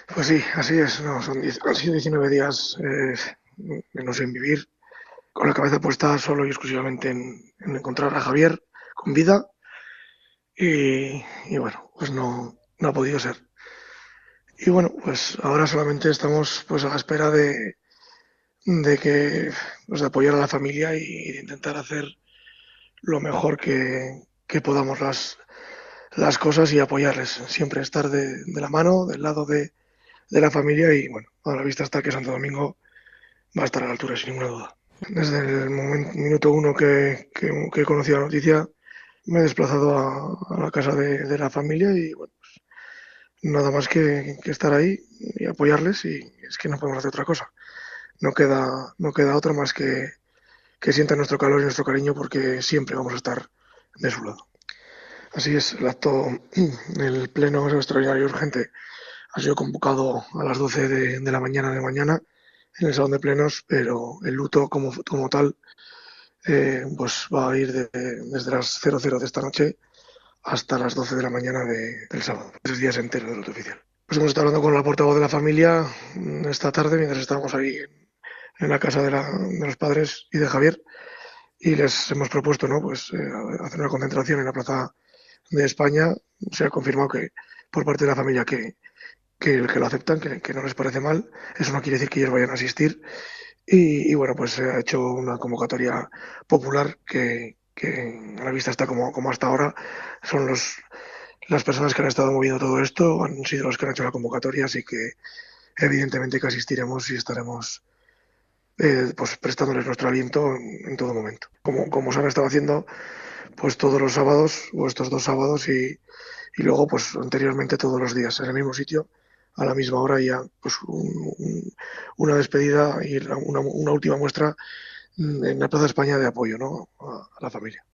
Pues sí, así es, no, han sido 19 días no sin vivir, con la cabeza puesta solo y exclusivamente en encontrar a Javier con vida y bueno, pues no ha podido ser. Y bueno, pues ahora solamente estamos pues a la espera de que, pues de apoyar a la familia y de intentar hacer lo mejor que podamos las cosas y apoyarles, siempre estar de la mano, del lado de la familia y bueno, a la vista está que Santo Domingo va a estar a la altura, sin ninguna duda. Desde el minuto uno que he conocido la noticia, me he desplazado a la casa de la familia y bueno, nada más que estar ahí y apoyarles y es que no podemos hacer otra cosa. No queda otra más que sientan nuestro calor y nuestro cariño porque siempre vamos a estar de su lado. Así es, el acto del pleno extraordinario y urgente ha sido convocado a las 12 de la mañana de mañana en el salón de plenos, pero el luto como tal pues va a ir desde las 00 de esta noche hasta las 12 de la mañana del sábado, 3 días enteros de luto oficial. Pues hemos estado hablando con la portavoz de la familia esta tarde mientras estábamos ahí en la casa de los padres y de Javier y les hemos propuesto ¿no? pues, hacer una concentración en la Plaza de España. Se ha confirmado que por parte de la familia que lo aceptan, que no les parece mal. Eso no quiere decir que ellos vayan a asistir. Y bueno, pues se ha hecho una convocatoria popular que a la vista está como hasta ahora. Son las personas que han estado moviendo todo esto, han sido los que han hecho la convocatoria, así que evidentemente que asistiremos y estaremos pues prestándoles nuestro aliento en todo momento. Como se han estado haciendo pues todos los sábados o estos 2 sábados y luego pues anteriormente todos los días en el mismo sitio a la misma hora y ya pues una despedida y una última muestra en la Plaza de España de apoyo ¿no? A la familia.